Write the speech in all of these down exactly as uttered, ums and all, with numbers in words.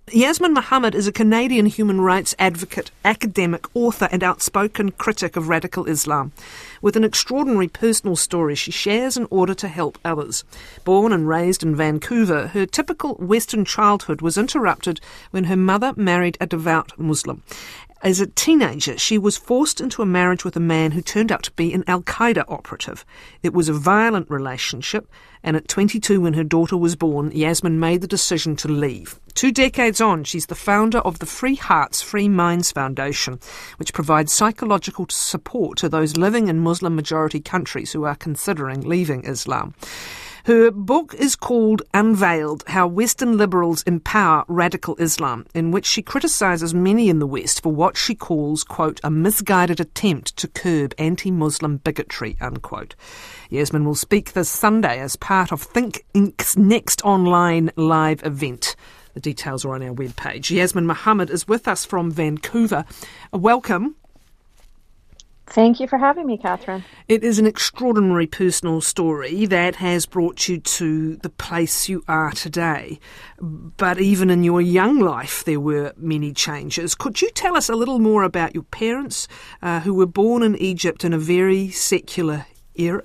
Yasmin Mohammed is a Canadian human rights advocate, academic, author and outspoken critic of radical Islam. With an extraordinary personal story she shares in order to help others. Born and raised in Vancouver, her typical Western childhood was interrupted when her mother married a devout Muslim. As a teenager, she was forced into a marriage with a man who turned out to be an Al-Qaeda operative. It was a violent relationship, and at twenty-two, when her daughter was born, Yasmin made the decision to leave. Two decades on, she's the founder of the Free Hearts, Free Minds Foundation, which provides psychological support to those living in Muslim-majority countries who are considering leaving Islam. Her book is called Unveiled, How Western Liberals Empower Radical Islam, in which she criticises many in the West for what she calls, quote, a misguided attempt to curb anti-Muslim bigotry, unquote. Yasmin will speak this Sunday as part of Think Incorporated's next online live event. The details are on our webpage. Yasmin Mohammed is with us from Vancouver. Welcome. Thank you for having me, Catherine. It is an extraordinary personal story that has brought you to the place you are today. But even in your young life, there were many changes. Could you tell us a little more about your parents, uh, who were born in Egypt in a very secular era?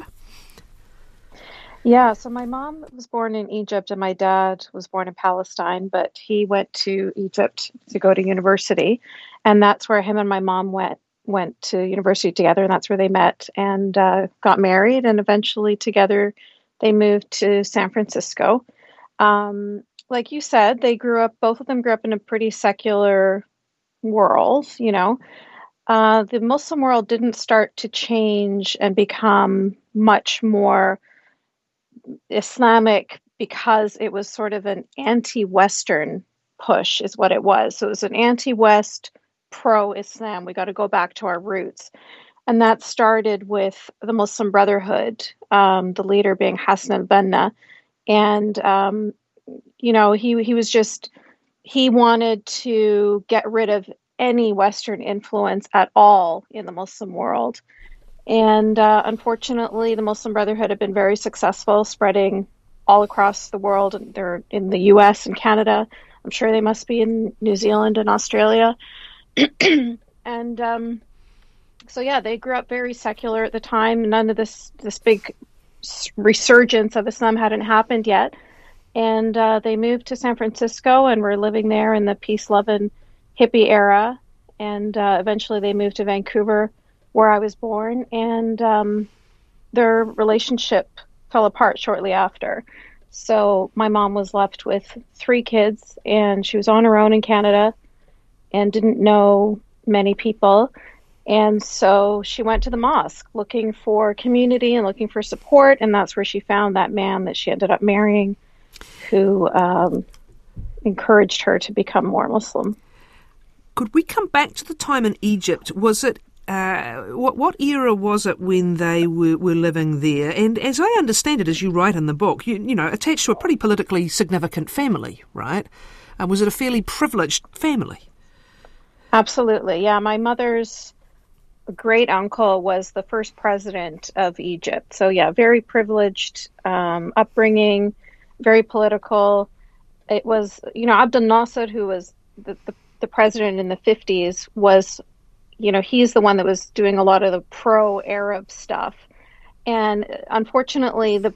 Yeah, so my mom was born in Egypt and my dad was born in Palestine, but he went to Egypt to go to university. And that's where him and my mom went. went to university together, and that's where they met and uh, got married, and eventually together they moved to San Francisco. Um, like you said, they grew up, both of them grew up in a pretty secular world, you know. Uh, the Muslim world didn't start to change and become much more Islamic because it was sort of an anti-Western push is what it was. So it was an anti-West pro-Islam. We got to go back to our roots. And that started with the Muslim Brotherhood, um, the leader being Hassan al-Banna. And, um, you know, he, he was just, he wanted to get rid of any Western influence at all in the Muslim world. And uh, unfortunately, the Muslim Brotherhood had been very successful spreading all across the world. And they're in the U S and Canada. I'm sure they must be in New Zealand and Australia. and um, so, yeah, they grew up very secular at the time. None of this this big resurgence of Islam hadn't happened yet. And uh, they moved to San Francisco and were living there in the peace, love, and hippie era. And uh, eventually they moved to Vancouver, where I was born. And um, their relationship fell apart shortly after. So my mom was left with three kids, and she was on her own in Canada and didn't know many people. And so she went to the mosque looking for community and looking for support. And that's where she found that man that she ended up marrying, who um, encouraged her to become more Muslim. Could we come back to the time in Egypt? Was it, uh, what, what era was it when they were, were living there? And as I understand it, as you write in the book, you, you know, attached to a pretty politically significant family, right? Uh, was it a fairly privileged family? Absolutely. Yeah. My mother's great uncle was the first president of Egypt. So yeah, very privileged um, upbringing, very political. It was, you know, Abdel Nasser, who was the, the, the president in the fifties, was, you know, he's the one that was doing a lot of the pro-Arab stuff. And unfortunately, the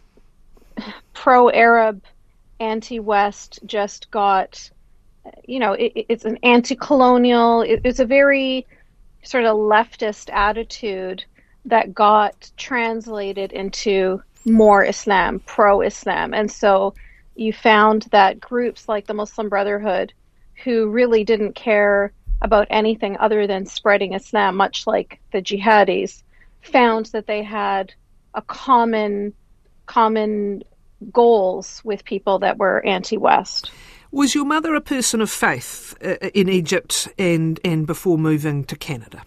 pro-Arab, anti-West just got, you know, it, it's an anti-colonial, it, it's a very sort of leftist attitude that got translated into more Islam, pro-Islam. And so you found that groups like the Muslim Brotherhood, who really didn't care about anything other than spreading Islam, much like the jihadis, found that they had a common, common goals with people that were anti-West. Was your mother a person of faith uh, in Egypt and, and before moving to Canada?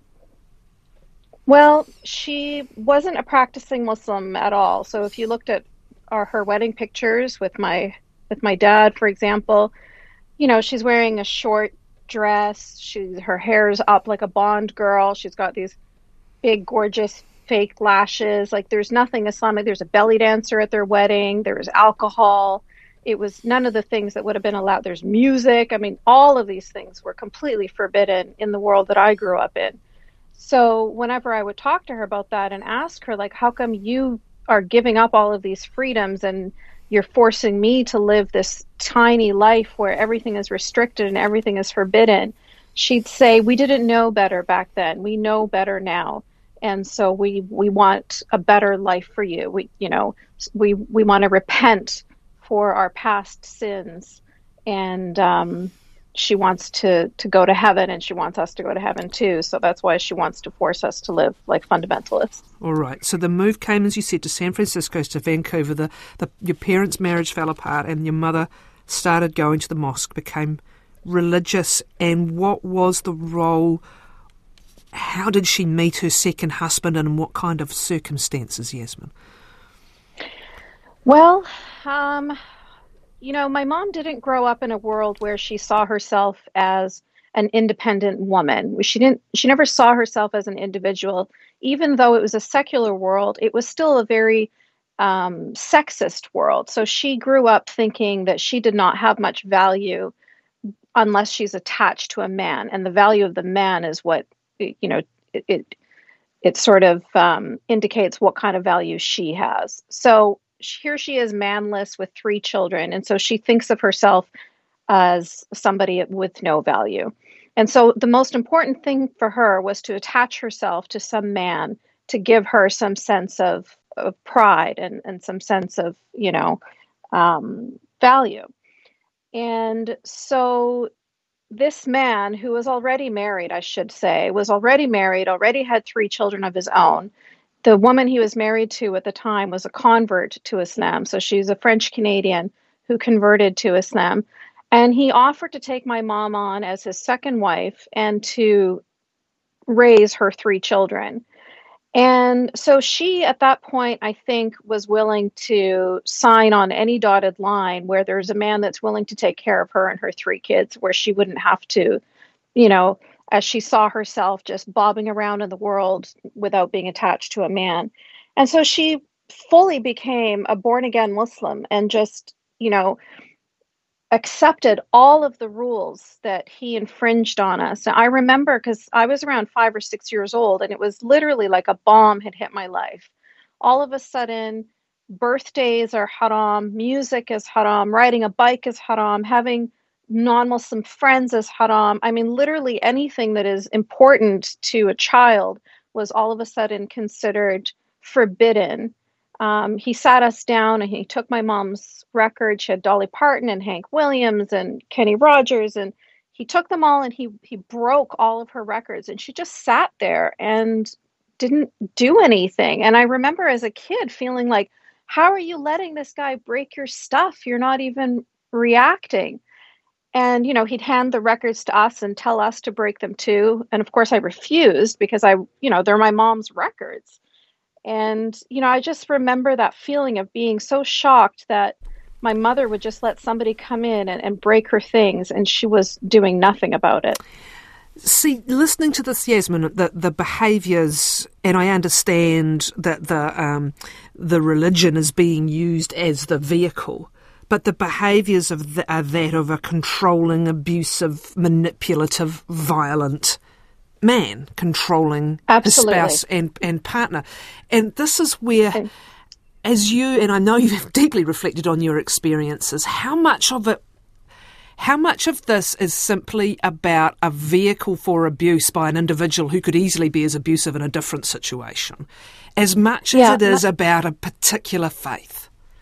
Well, she wasn't a practicing Muslim at all. So if you looked at our, her wedding pictures with my with my dad, for example, you know, she's wearing a short dress. She, her hair's up like a Bond girl. She's got these big, gorgeous fake lashes. Like, there's nothing Islamic. There's a belly dancer at their wedding. There was alcohol. it was none of the things that would have been allowed. There's music. I mean, all of these things were completely forbidden in the world that I grew up in. So whenever I would talk to her about that and ask her, like, how come you are giving up all of these freedoms and you're forcing me to live this tiny life where everything is restricted and everything is forbidden, she'd say, we didn't know better back then. We know better now. And so we, we want a better life for you. We, you know, we, we want to repent for our past sins. And, um, she wants to, to go to heaven, and she wants us to go to heaven too. So that's why she wants to force us to live like fundamentalists. All right. So the move came, as you said, to San Francisco, to Vancouver. The, the your parents' marriage fell apart, and your mother started going to the mosque, became religious. And what was the role? How did she meet her second husband, and in what kind of circumstances, Yasmin? Well, um... you know, my mom didn't grow up in a world where she saw herself as an independent woman. She didn't, she never saw herself as an individual. Even though it was a secular world, it was still a very um, sexist world. So she grew up thinking that she did not have much value unless she's attached to a man. And the value of the man is what, you know, it, it, it sort of um, indicates what kind of value she has. So here she is, manless with three children. And so she thinks of herself as somebody with no value. And so the most important thing for her was to attach herself to some man to give her some sense of, of pride and, and some sense of, you know, um, value. And so this man, who was already married, I should say, was already married, already had three children of his own. The woman he was married to at the time was a convert to Islam. So she's a French Canadian who converted to Islam. And he offered to take my mom on as his second wife and to raise her three children. And so she, at that point, I think, was willing to sign on any dotted line where there's a man that's willing to take care of her and her three kids, where she wouldn't have to, you know, as she saw herself just bobbing around in the world without being attached to a man. And so she fully became a born-again Muslim and just, you know, accepted all of the rules that he infringed on us. And I remember, because I was around five or six years old, and it was literally like a bomb had hit my life. All of a sudden, birthdays are haram, music is haram, riding a bike is haram, having non-Muslim friends is haram. I mean, literally anything that is important to a child was all of a sudden considered forbidden. Um, he sat us down and he took my mom's record. She had Dolly Parton and Hank Williams and Kenny Rogers, and he took them all and he he broke all of her records, and she just sat there and didn't do anything. And I remember as a kid feeling like, how are you letting this guy break your stuff? You're not even reacting. And, you know, he'd hand the records to us and tell us to break them too. And of course I refused because I, you know, they're my mom's records. And, you know, I just remember that feeling of being so shocked that my mother would just let somebody come in and, and break her things, and she was doing nothing about it. See, listening to this, Yasmin, the, the behaviours, and I understand that the um, the religion is being used as the vehicle, but the behaviours of the, are that of a controlling, abusive, manipulative, violent man controlling Absolutely. his spouse and, and partner. And this is where, okay. as you, and I know you've deeply reflected on your experiences, how much of it, how much of this is simply about a vehicle for abuse by an individual who could easily be as abusive in a different situation, as much as yeah, it is about a particular faith?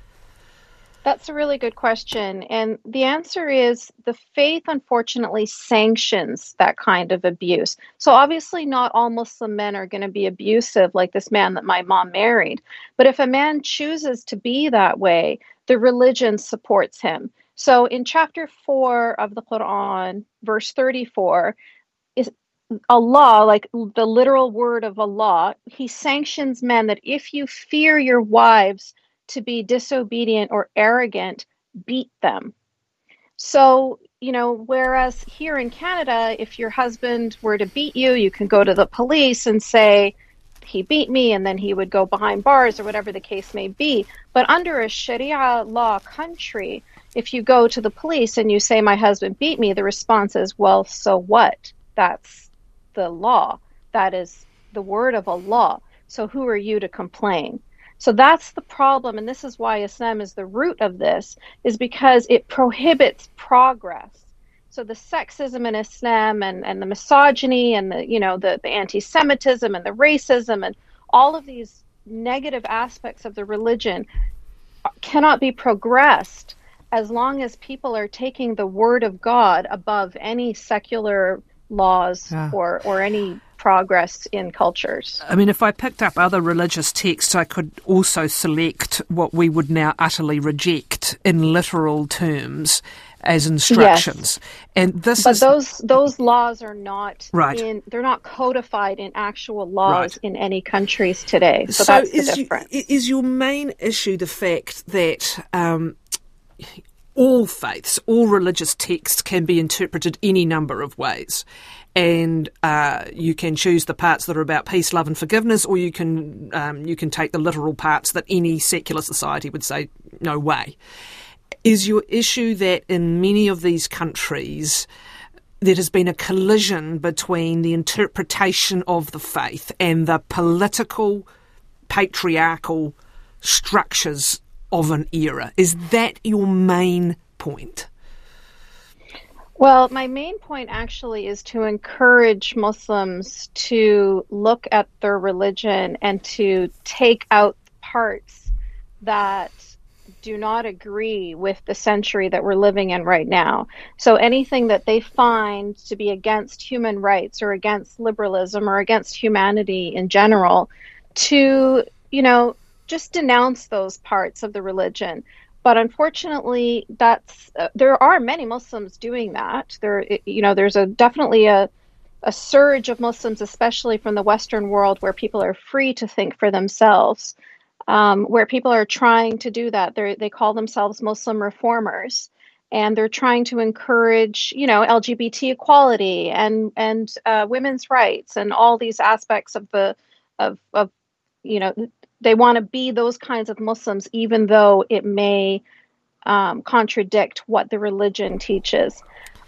That's a really good question. And the answer is the faith, unfortunately, sanctions that kind of abuse. So obviously not all Muslim men are going to be abusive like this man that my mom married. But if a man chooses to be that way, the religion supports him. So in chapter four of the Quran, verse thirty-four, is Allah, like the literal word of Allah, he sanctions men that if you fear your wives to be disobedient or arrogant, beat them. So, you know, whereas here in Canada, if your husband were to beat you, you can go to the police and say, he beat me, and then he would go behind bars or whatever the case may be. But under a Sharia law country, if you go to the police and you say, my husband beat me, the response is, well, so what? That's the law. That is the word of Allah. So who are you to complain? So that's the problem. And this is why Islam is the root of this, is because it prohibits progress. So the sexism in Islam and, and the misogyny and the, you know, the, the anti-Semitism and the racism and all of these negative aspects of the religion cannot be progressed as long as people are taking the word of God above any secular laws yeah. or, or any progress in cultures. I mean, if I picked up other religious texts, I could also select what we would now utterly reject in literal terms as instructions. Yes. And this but is those those laws are not right. in they're not codified in actual laws right. in any countries today. So, so that's the is difference. You, is your main issue the fact that um, all faiths, all religious texts can be interpreted any number of ways? And uh, you can choose the parts that are about peace, love and forgiveness, or you can um, you can take the literal parts that any secular society would say, no way. Is your issue that in many of these countries there has been a collision between the interpretation of the faith and the political, patriarchal structures of an era? Is that your main point? Well, my main point actually is to encourage Muslims to look at their religion and to take out parts that do not agree with the century that we're living in right now. So anything that they find to be against human rights or against liberalism or against humanity in general, to, you know, just denounce those parts of the religion. But unfortunately, that's uh, there are many Muslims doing that. There, you know, there's a definitely a a surge of Muslims, especially from the Western world, where people are free to think for themselves, um, where people are trying to do that. They they call themselves Muslim reformers, and they're trying to encourage, you know, L G B T equality and and uh, women's rights and all these aspects of the of of you know. They want to be those kinds of Muslims, even though it may um, contradict what the religion teaches.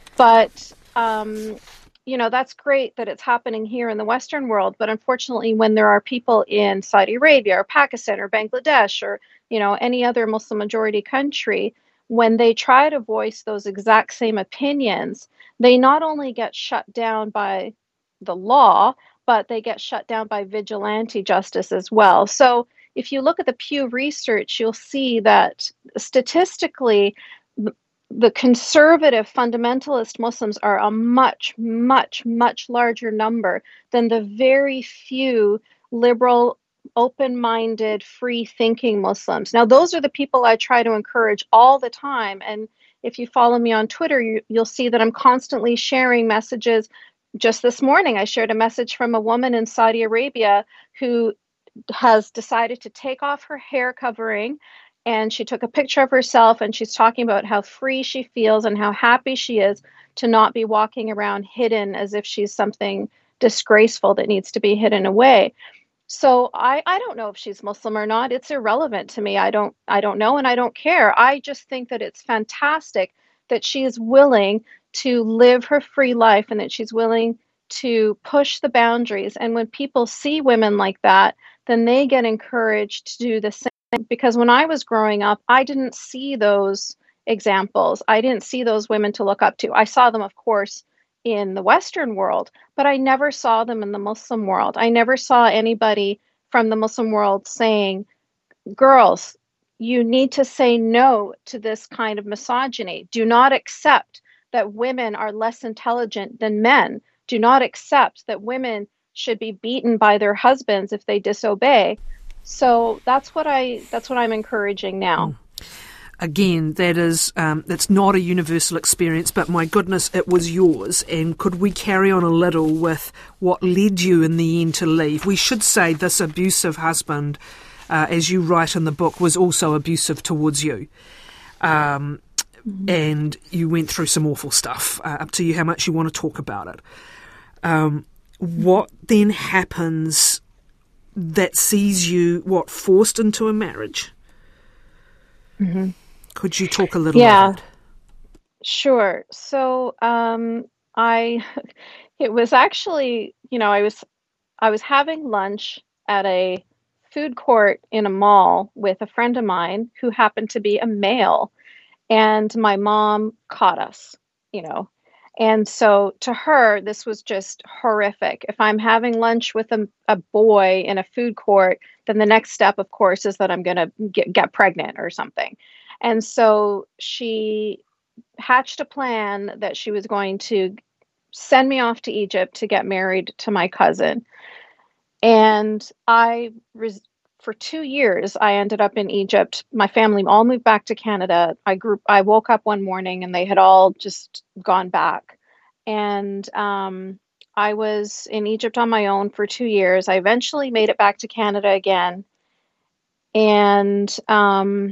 But, um, you know, that's great that it's happening here in the Western world. But unfortunately, when there are people in Saudi Arabia or Pakistan or Bangladesh or, you know, any other Muslim majority country, when they try to voice those exact same opinions, they not only get shut down by the law, but they get shut down by vigilante justice as well. So if you look at the Pew Research, you'll see that statistically, the, the conservative fundamentalist Muslims are a much, much, much larger number than the very few liberal, open-minded, free-thinking Muslims. Now, those are the people I try to encourage all the time. And if you follow me on Twitter, you, you'll see that I'm constantly sharing messages. Just this morning, I shared a message from a woman in Saudi Arabia who has decided to take off her hair covering, and she took a picture of herself, and she's talking about how free she feels and how happy she is to not be walking around hidden as if she's something disgraceful that needs to be hidden away. So I, I don't know if she's Muslim or not. It's irrelevant to me. I don't I don't know, and I don't care. I just think that it's fantastic that she is willing to live her free life and that she's willing to push the boundaries. And when people see women like that, then they get encouraged to do the same. Because when I was growing up, I didn't see those examples. I didn't see those women to look up to. I saw them, of course, in the Western world, but I never saw them in the Muslim world. I never saw anybody from the Muslim world saying, girls, you need to say no to this kind of misogyny. Do not accept that women are less intelligent than men. Do not accept that women should be beaten by their husbands if they disobey. So that's what I that's what I'm encouraging now. Again, that is um, that's not a universal experience, but my goodness, it was yours. And could we carry on a little with what led you in the end to leave? We should say this abusive husband, uh, as you write in the book, was also abusive towards you. Um, mm-hmm. And you went through some awful stuff, uh, up to you how much you want to talk about it. Um, what then happens that sees you, what, forced into a marriage? Mm-hmm. Could you talk a little Yeah, about it? sure. So, um, I, it was actually, you know, I was I was having lunch at a food court in a mall with a friend of mine who happened to be a male, and my mom caught us, you know. And so to her, this was just horrific. If I'm having lunch with a, a boy in a food court, then the next step, of course, is that I'm going to get, get pregnant or something. And so she hatched a plan that she was going to send me off to Egypt to get married to my cousin. And I, res- for two years, I ended up in Egypt. My family all moved back to Canada. I grew, I woke up one morning and they had all just gone back. And um, I was in Egypt on my own for two years. I eventually made it back to Canada again. And um,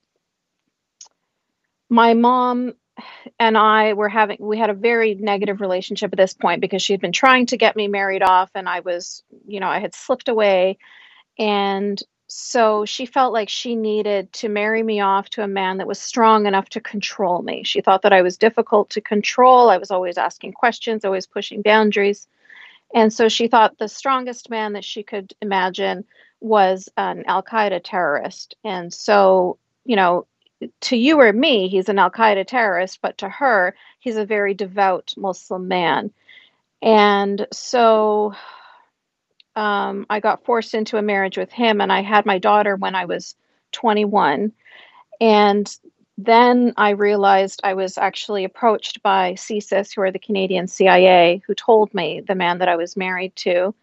my mom and I were having, we had a very negative relationship at this point because she had been trying to get me married off, and I was, you know, I had slipped away. And so she felt like she needed to marry me off to a man that was strong enough to control me. She thought that I was difficult to control. I was always asking questions, always pushing boundaries. And so she thought the strongest man that she could imagine was an Al Qaeda terrorist. And so, you know, to you or me, he's an Al Qaeda terrorist, but to her, he's a very devout Muslim man. And so um, I got forced into a marriage with him, and I had my daughter when I was twenty-one. And then I realized I was actually approached by C S I S, who are the Canadian C I A, who told me the man that I was married to.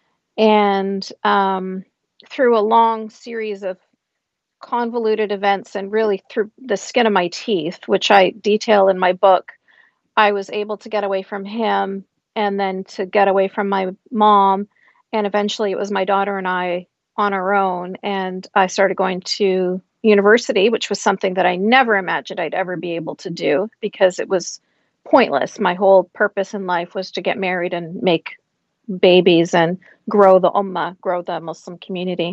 And um, through a long series of convoluted events and really through the skin of my teeth, which I detail in my book, I was able to get away from him and then to get away from my mom. And eventually it was my daughter and I on our own. And I started going to university, which was something that I never imagined I'd ever be able to do because it was pointless. My whole purpose in life was to get married and make babies and grow the ummah, grow the Muslim community.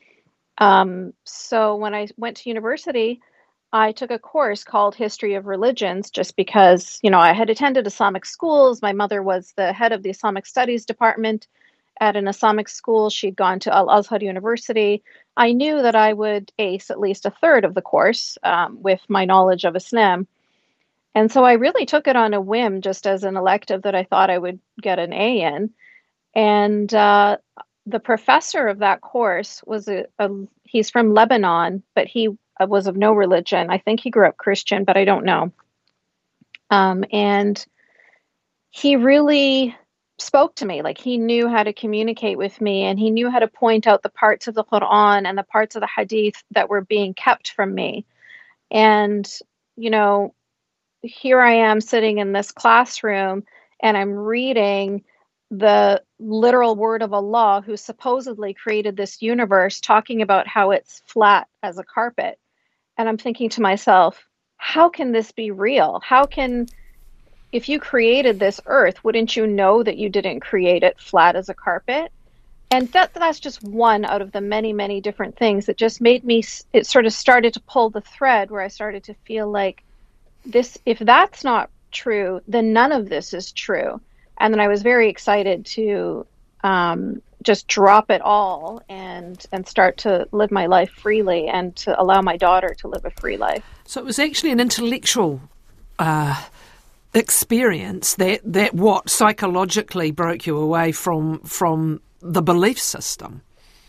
Um, so when I went to university, I took a course called History of Religions just because, you know, I had attended Islamic schools. My mother was the head of the Islamic Studies department at an Islamic school. She'd gone to Al Azhar University. I knew that I would ace at least a third of the course um, with my knowledge of Islam. And so I really took it on a whim, just as an elective that I thought I would get an A in. And uh, the professor of that course was a, a he's from Lebanon, but he was of no religion. I think he grew up Christian, but I don't know. Um, and he really spoke to me. Like, he knew how to communicate with me, and he knew how to point out the parts of the Quran and the parts of the Hadith that were being kept from me. And, you know, here I am sitting in this classroom and I'm reading the literal word of Allah, who supposedly created this universe, talking about how it's flat as a carpet. And I'm thinking to myself, how can this be real? How can, if you created this earth, wouldn't you know that you didn't create it flat as a carpet? And that that's just one out of the many, many different things that just made me, it sort of started to pull the thread where I started to feel like this, if that's not true, then none of this is true. And then I was very excited to um, just drop it all and and start to live my life freely and to allow my daughter to live a free life. So it was actually an intellectual uh, experience that, that what psychologically broke you away from from the belief system.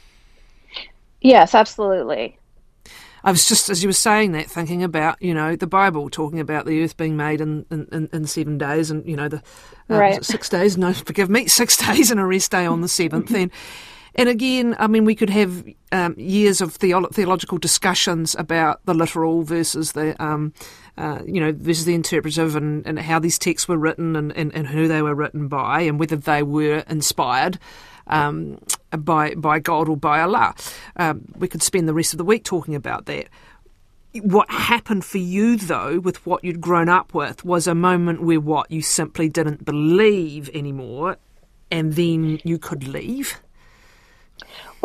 Yes, absolutely. I was just, as you were saying that, thinking about, you know, the Bible talking about the earth being made in, in, in seven days and, you know, the uh, right. six days, no, forgive me, six days and a rest day on the seventh. and, and again, I mean, we could have um, years of theo- theological discussions about the literal versus the, um, uh, you know, versus the interpretive and, and how these texts were written and, and, and who they were written by and whether they were inspired Um, by by God or by Allah. Um, we could spend the rest of the week talking about that. What happened for you, though, with what you'd grown up with, was a moment where what you simply didn't believe anymore, and then you could leave?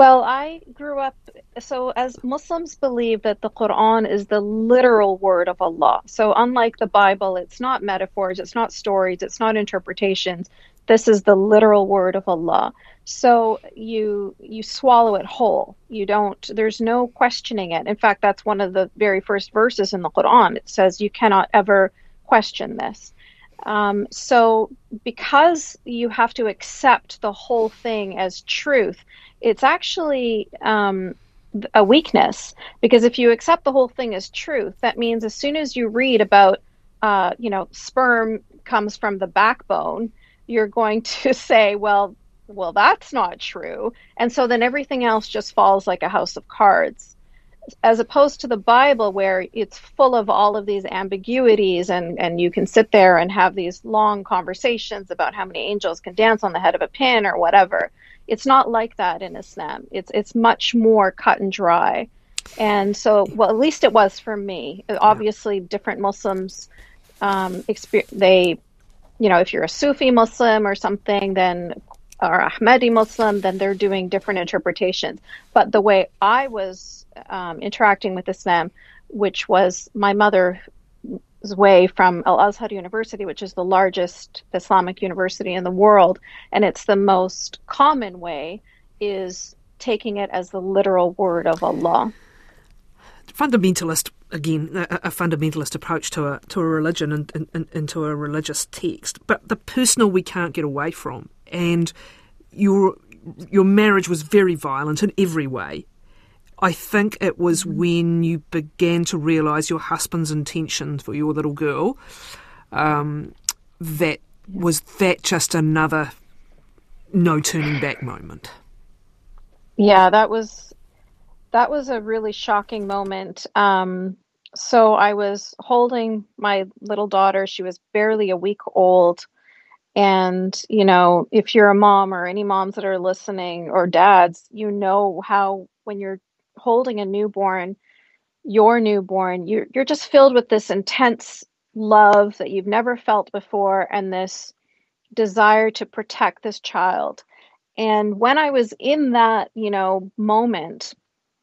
Well, I grew up, so as Muslims believe that the Quran is the literal word of Allah. So unlike the Bible, it's not metaphors, it's not stories, it's not interpretations. This is the literal word of Allah. So you you swallow it whole. You don't, there's no questioning it. In fact, that's one of the very first verses in the Quran. It says you cannot ever question this. Um, so because you have to accept the whole thing as truth, it's actually um, a weakness, because if you accept the whole thing as truth, that means as soon as you read about, uh, you know, sperm comes from the backbone, you're going to say, well, well, that's not true. And so then everything else just falls like a house of cards, as opposed to the Bible, where it's full of all of these ambiguities, and, and you can sit there and have these long conversations about how many angels can dance on the head of a pin or whatever. It's not like that in Islam. It's it's much more cut and dry. And so, well, at least it was for me. Yeah. Obviously, different Muslims, um, exper- they, you know, if you're a Sufi Muslim or something, then or Ahmadi Muslim, then they're doing different interpretations. But the way I was um, interacting with Islam, which was my mother's way from Al Azhar University, which is the largest Islamic university in the world, and it's the most common way, is taking it as the literal word of Allah. Fundamentalist, again, a, a fundamentalist approach to a to a religion and, and, and to a religious text, but the personal we can't get away from. And your your marriage was very violent in every way. I think it was when you began to realise your husband's intentions for your little girl, um, that was that just another no turning back moment. Yeah, that was that was a really shocking moment. Um, so I was holding my little daughter. She was barely a week old. And, you know, if you're a mom, or any moms that are listening, or dads, you know how when you're holding a newborn, your newborn, you're, you're just filled with this intense love that you've never felt before, and this desire to protect this child. And when I was in that, you know, moment,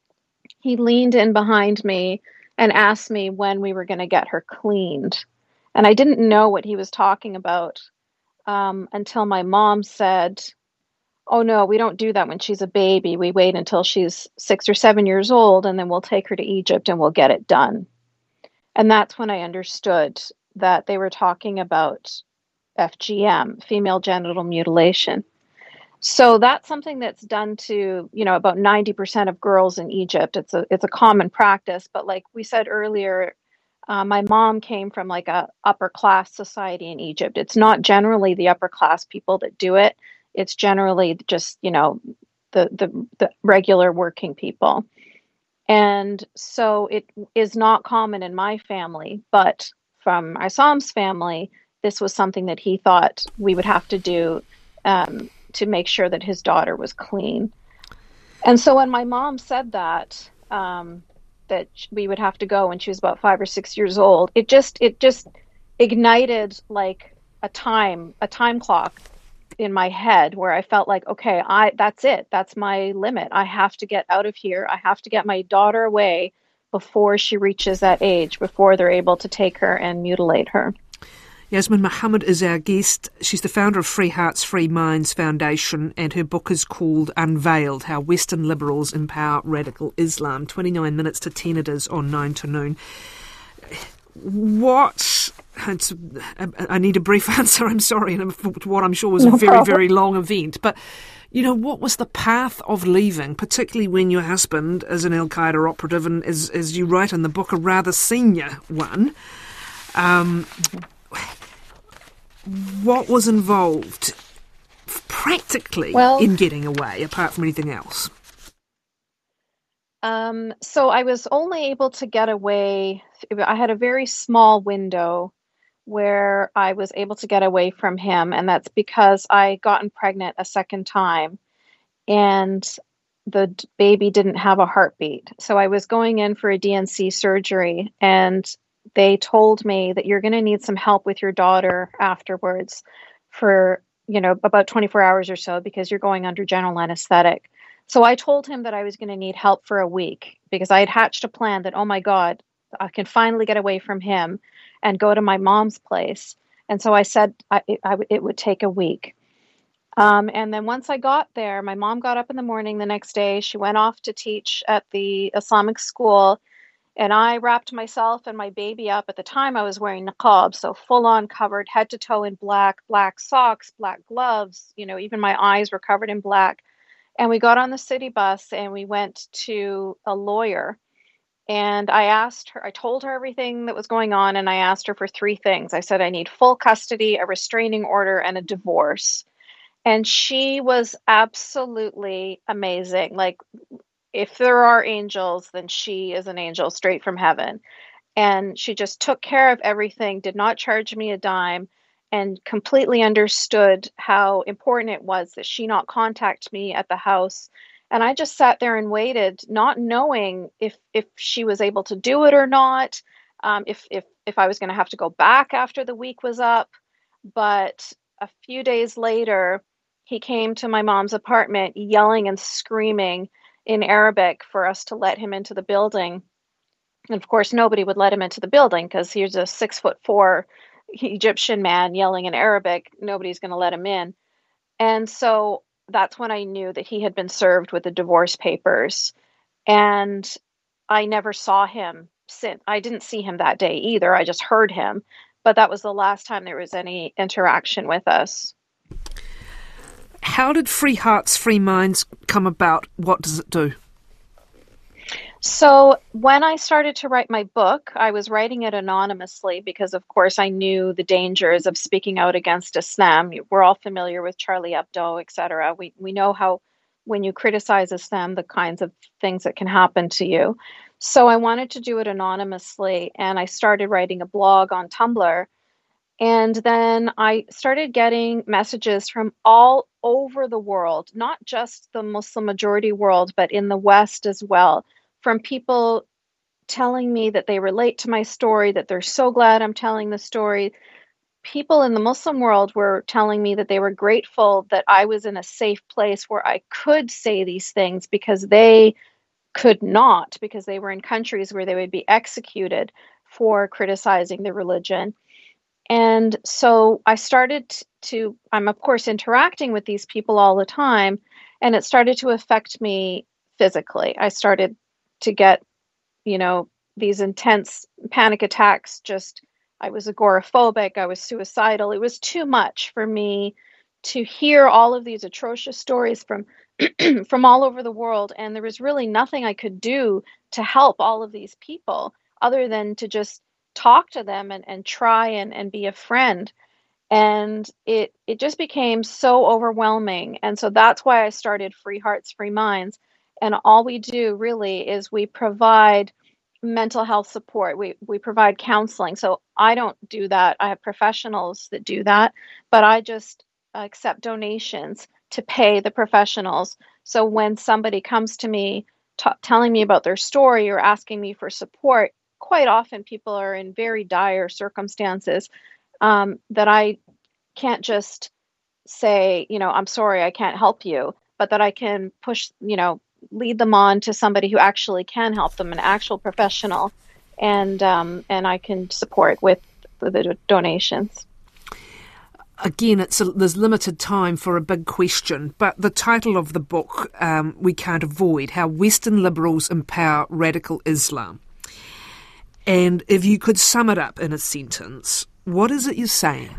he leaned in behind me and asked me when we were going to get her cleaned. And I didn't know what he was talking about um, until my mom said, "Oh, no, we don't do that when she's a baby. We wait until she's six or seven years old, and then we'll take her to Egypt and we'll get it done." And that's when I understood that they were talking about F G M, female genital mutilation. So that's something that's done to, you know, about ninety percent of girls in Egypt. It's a it's a common practice, but like we said earlier, uh, my mom came from like a upper class society in Egypt. It's not generally the upper class people that do it. It's generally just, you know, the the, the regular working people. And so it is not common in my family, but from Isam's family, this was something that he thought we would have to do, um, to make sure that his daughter was clean. And so when my mom said that, um, that we would have to go when she was about five or six years old, it just it just ignited like a time a time clock in my head, where I felt like, okay, I that's it. That's my limit. I have to get out of here. I have to get my daughter away before she reaches that age, before they're able to take her and mutilate her. Yasmin Mohammed is our guest. She's the founder of Free Hearts, Free Minds Foundation, and her book is called Unveiled, How Western Liberals Empower Radical Islam. twenty-nine minutes to ten it is on nine to noon. What... It's, I need a brief answer, I'm sorry, and what I'm sure was a No very, problem. very long event. But, you know, what was the path of leaving, particularly when your husband is an Al-Qaeda operative and, as, as you write in the book, a rather senior one? Um, what was involved practically Well, in getting away, apart from anything else? Um, so I was only able to get away. I had a very small window where I was able to get away from him, and that's because I gotten pregnant a second time, and the d- baby didn't have a heartbeat. So I was going in for a D N C surgery, and they told me that you're going to need some help with your daughter afterwards for, you know, about twenty-four hours or so, because you're going under general anesthetic. So I told him that I was going to need help for a week because I had hatched a plan that, oh my God, I can finally get away from him and go to my mom's place. And so I said I, it, I, it would take a week. Um, and then once I got there, my mom got up in the morning the next day. She went off to teach at the Islamic school, and I wrapped myself and my baby up. At the time, I was wearing niqab, so full on covered head to toe in black, black socks, black gloves. You know, even my eyes were covered in black. And we got on the city bus and we went to a lawyer. And I asked her, I told her everything that was going on, and I asked her for three things. I said, I need full custody, a restraining order, and a divorce. And she was absolutely amazing. Like, if there are angels, then she is an angel straight from heaven. And she just took care of everything, did not charge me a dime, and completely understood how important it was that she not contact me at the house. And I just sat there and waited, not knowing if if she was able to do it or not, um, if if if I was going to have to go back after the week was up. But a few days later, he came to my mom's apartment yelling and screaming in Arabic for us to let him into the building. And of course, nobody would let him into the building because he's a six foot four Egyptian man yelling in Arabic. Nobody's going to let him in. And so that's when I knew that he had been served with the divorce papers. And I never saw him since. I didn't see him that day either. I just heard him. But that was the last time there was any interaction with us. How did Free Hearts, Free Minds come about? What does it do? So when I started to write my book, I was writing it anonymously because, of course, I knew the dangers of speaking out against Islam. We're all familiar with Charlie Hebdo, et cetera. We we know how when you criticize Islam, the kinds of things that can happen to you. So I wanted to do it anonymously, and I started writing a blog on Tumblr. And then I started getting messages from all over the world, not just the Muslim majority world, but in the West as well, from people telling me that they relate to my story, that they're so glad I'm telling the story. People in the Muslim world were telling me that they were grateful that I was in a safe place where I could say these things because they could not, because they were in countries where they would be executed for criticizing the religion. And so I started to, I'm of course interacting with these people all the time, and it started to affect me physically. I started to get, you know, these intense panic attacks. Just, I was agoraphobic, I was suicidal. It was too much for me to hear all of these atrocious stories from from all over the world, and there was really nothing I could do to help all of these people other than to just talk to them and, and try and, and be a friend. And it it just became so overwhelming. And so that's why I started Free Hearts, Free Minds. And all we do really is we provide mental health support. We we provide counseling. So I don't do that. I have professionals that do that, but I just accept donations to pay the professionals. So when somebody comes to me t- telling me about their story or asking me for support, quite often people are in very dire circumstances, um, that I can't just say, you know, I'm sorry, I can't help you, but that I can push, you know, lead them on to somebody who actually can help them, an actual professional, and um, and I can support with the, the donations. Again, it's a, there's limited time for a big question, but the title of the book, um, we can't avoid, How Western Liberals Empower Radical Islam. And if you could sum it up in a sentence, what is it you're saying?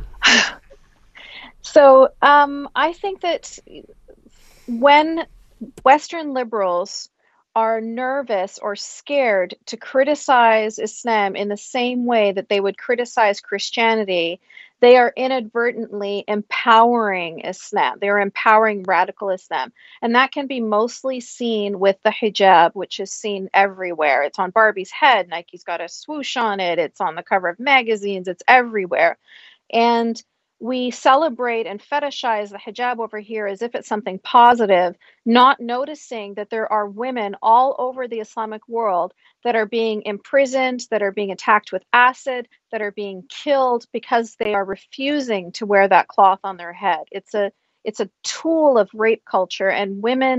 So um, I think that when Western liberals are nervous or scared to criticize Islam in the same way that they would criticize Christianity, they are inadvertently empowering Islam. They are empowering radical Islam. And that can be mostly seen with the hijab, which is seen everywhere. It's on Barbie's head. Nike's got a swoosh on it. It's on the cover of magazines. It's everywhere. And we celebrate and fetishize the hijab over here as if it's something positive, not noticing that there are women all over the Islamic world that are being imprisoned, that are being attacked with acid, that are being killed because they are refusing to wear that cloth on their head. It's a it's a tool of rape culture, and women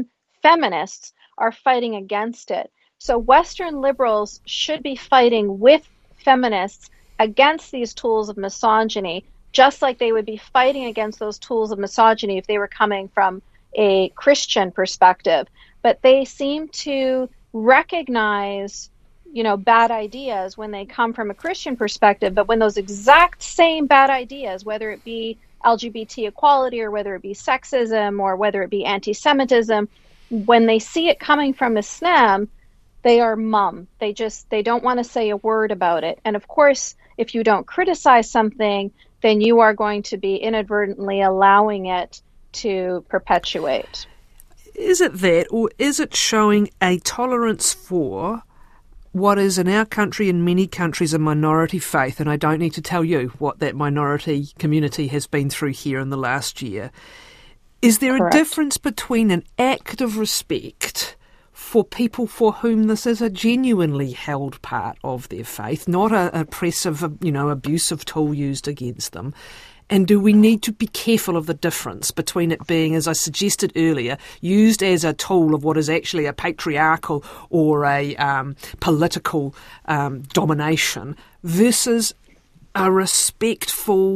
feminists are fighting against it. So Western liberals should be fighting with feminists against these tools of misogyny, just like they would be fighting against those tools of misogyny if they were coming from a Christian perspective. But they seem to recognize, you know, bad ideas when they come from a Christian perspective, but when those exact same bad ideas, whether it be L G B T equality or whether it be sexism or whether it be anti-Semitism, when they see it coming from Islam, they are mum. They just, they don't want to say a word about it. And of course, if you don't criticize something, then you are going to be inadvertently allowing it to perpetuate. Is it that, or is it showing a tolerance for what is in our country and many countries a minority faith? And I don't need to tell you what that minority community has been through here in the last year. Is there Correct. A difference between an act of respect for people for whom this is a genuinely held part of their faith, not a oppressive, you know, abusive tool used against them? And do we need to be careful of the difference between it being, as I suggested earlier, used as a tool of what is actually a patriarchal or a um, political um, domination versus a respectful,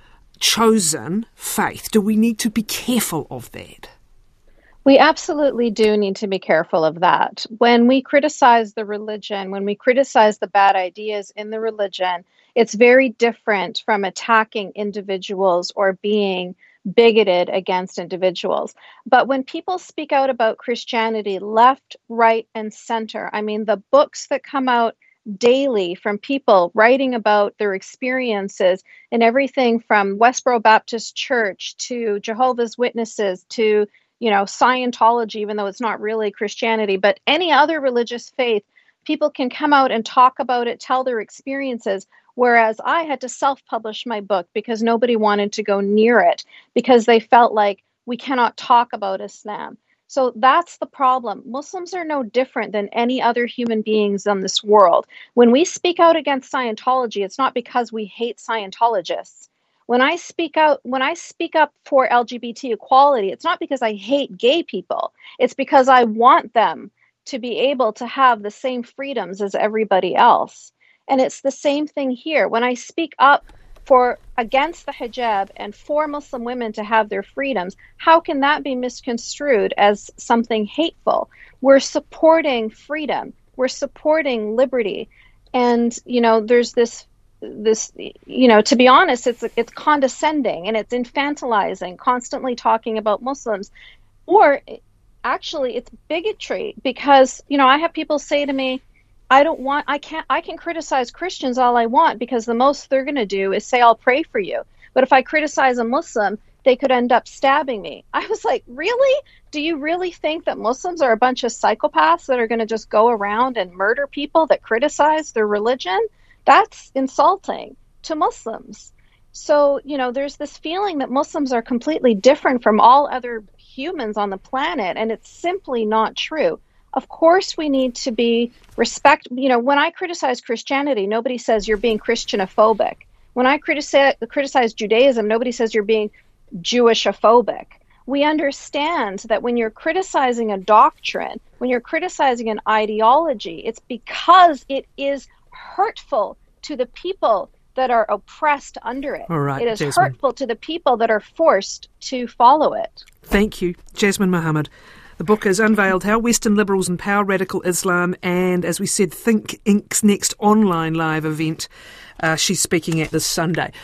chosen faith? Do we need to be careful of that? We absolutely do need to be careful of that. When we criticize the religion, when we criticize the bad ideas in the religion, it's very different from attacking individuals or being bigoted against individuals. But when people speak out about Christianity left, right, and center, I mean, the books that come out daily from people writing about their experiences and everything from Westboro Baptist Church to Jehovah's Witnesses to, you know, Scientology, even though it's not really Christianity, but any other religious faith, people can come out and talk about it, tell their experiences. Whereas I had to self-publish my book because nobody wanted to go near it because they felt like we cannot talk about Islam. So that's the problem. Muslims are no different than any other human beings in this world. When we speak out against Scientology, it's not because we hate Scientologists. When I speak out, when I speak up for L G B T equality, it's not because I hate gay people. It's because I want them to be able to have the same freedoms as everybody else. And it's the same thing here. When I speak up for against the hijab and for Muslim women to have their freedoms, how can that be misconstrued as something hateful? We're supporting freedom. We're supporting liberty. And, you know, there's this this, you know, to be honest, it's it's condescending and it's infantilizing, constantly talking about Muslims. Or actually, it's bigotry because, you know, I have people say to me, I don't want, I can't, I can criticize Christians all I want because the most they're going to do is say, I'll pray for you. But if I criticize a Muslim, they could end up stabbing me. I was like, really? Do you really think that Muslims are a bunch of psychopaths that are going to just go around and murder people that criticize their religion? That's insulting to Muslims. So, you know, there's this feeling that Muslims are completely different from all other humans on the planet, and it's simply not true. Of course, we need to be respect. You know, when I criticize Christianity, nobody says you're being Christianophobic. When I criticize, criticize Judaism, nobody says you're being Jewishophobic. We understand that when you're criticizing a doctrine, when you're criticizing an ideology, it's because it is hurtful to the people that are oppressed under it. All right, it is Jasmine. Hurtful to the people that are forced to follow it. Thank you, Jasmine Mohammed. The book is Unveiled, How Western Liberals Empower Radical Islam, and as we said, Think Incorporated's next online live event uh, she's speaking at this Sunday.